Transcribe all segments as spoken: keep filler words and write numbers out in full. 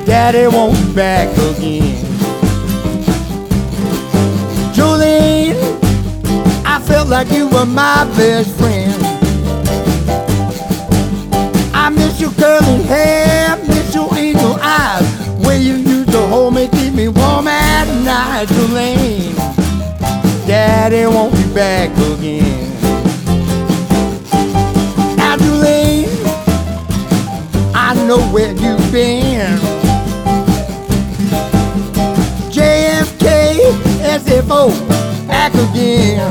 Daddy wants you back again. Jolene, I felt like you were my best friend. I miss your curly hair, miss your angel eyes, when you used to hold me, keep me warm at night. Jolene, Daddy wants you back again. Now Jolene, I know where you've been. J F K, S F O, back again.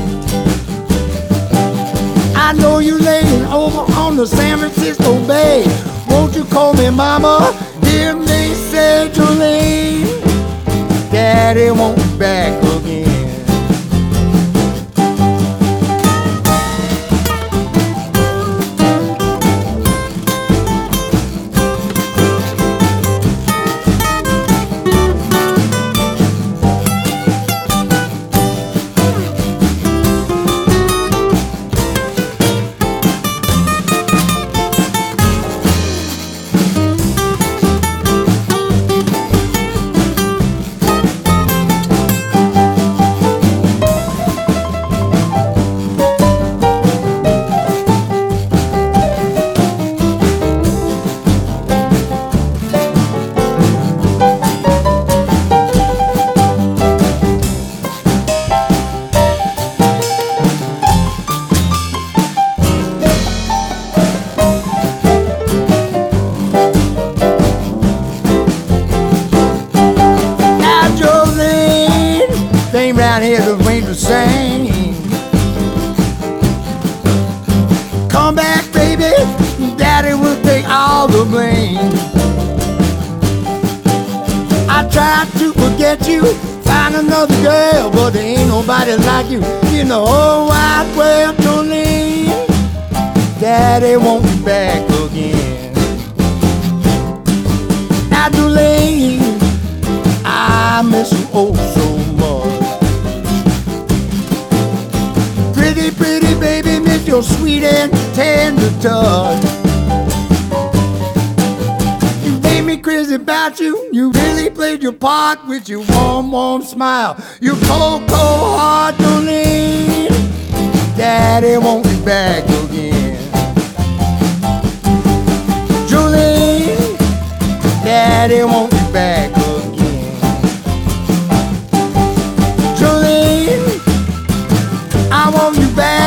I know you laying over on the San Francisco Bay. Won't you call me mama? Hear me say, Jolene, Daddy wants you back again. Round here the rain to sing. Come back, baby, Daddy will take all the blame. I tried to forget you, find another girl, but there ain't nobody like you in the whole wide world. Jolene, Daddy wants you back again. Now Jolene, I miss you oh so much. Pretty, pretty baby, miss your sweet and tender touch. You made me crazy about you. You really played your part with your warm, warm smile. Your cold, cold heart, Jolene, Daddy wants you back again. Jolene, Daddy wants you back again. Jolene, I want you back.